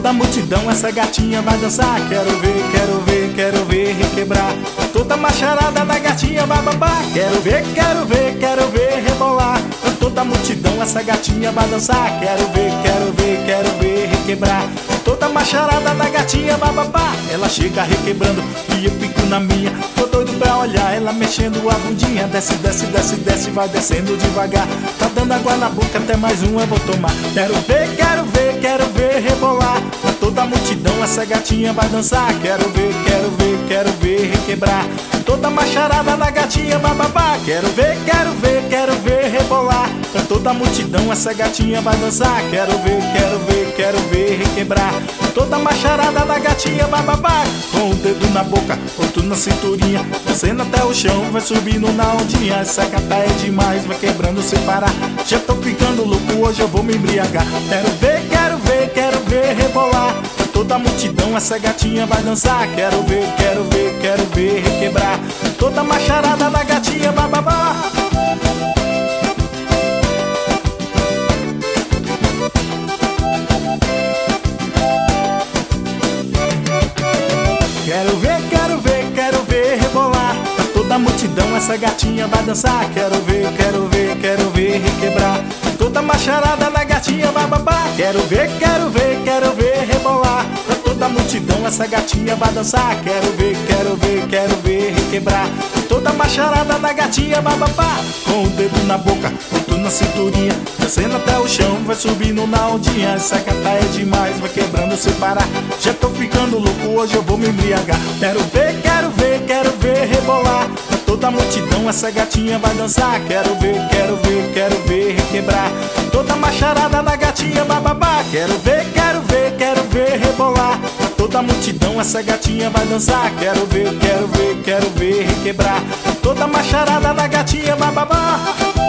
toda a multidão essa gatinha vai dançar. Quero ver, quero ver, quero ver requebrar. Toda a macharada da gatinha vai babar. Quero ver, quero ver, quero ver rebolar. Toda a multidão essa gatinha vai dançar. Quero ver, quero ver, quero ver requebrar. Toda a macharada da gatinha vai babar. Ela chega requebrando e eu fico na minha. Tô doido pra olhar ela mexendo a bundinha. Desce, desce, desce, desce, vai descendo devagar. Tá dando água na boca, até mais um eu vou tomar. Quero ver, quero ver, quero ver rebolar. Toda a multidão essa gatinha vai dançar. Quero ver, quero ver, quero ver requebrar. Toda a macharada da gatinha vai babar. Quero ver, quero ver, quero ver rebolar. Toda a multidão essa gatinha vai dançar. Quero ver, quero ver, quero ver requebrar. Toda a macharada da gatinha vai babar. Com o dedo na boca, outro na cinturinha, descendo até o chão, vai subindo na ondinha. Essa gata é demais, vai quebrando sem parar. Já tô ficando louco, hoje eu vou me embriagar. Quero ver, quero ver, quero ver rebolar. Toda a multidão essa gatinha vai dançar. Quero ver, quero ver, quero ver requebrar. Toda a macharada da gatinha vai babar. Quero ver, quero ver, quero ver rebolar. Toda a multidão essa gatinha vai dançar. Quero ver, quero ver, quero ver requebrar. Toda a macharada da gatinha vai babar. Quero ver, quero ver, quero ver rebolar. Toda a multidão essa gatinha vai dançar. Quero ver, quero ver, quero ver requebrar. Toda a macharada da gatinha vai babar. Com o dedo na boca, outro na cinturinha, descendo até o chão, vai subindo na ondinha. Essa gata é demais, vai quebrando sem parar. Já tô ficando louco, hoje eu vou me embriagar. Quero ver, quero ver, quero ver rebolar. Toda a multidão essa gatinha vai dançar. Quero ver, quero ver, quero ver requebrar. Toda a macharada da gatinha vai babar. Quero ver, quero ver, quero ver rebolar. Toda a multidão essa gatinha vai dançar. Quero ver, quero ver, quero ver requebrar. Toda a macharada da gatinha vai babar.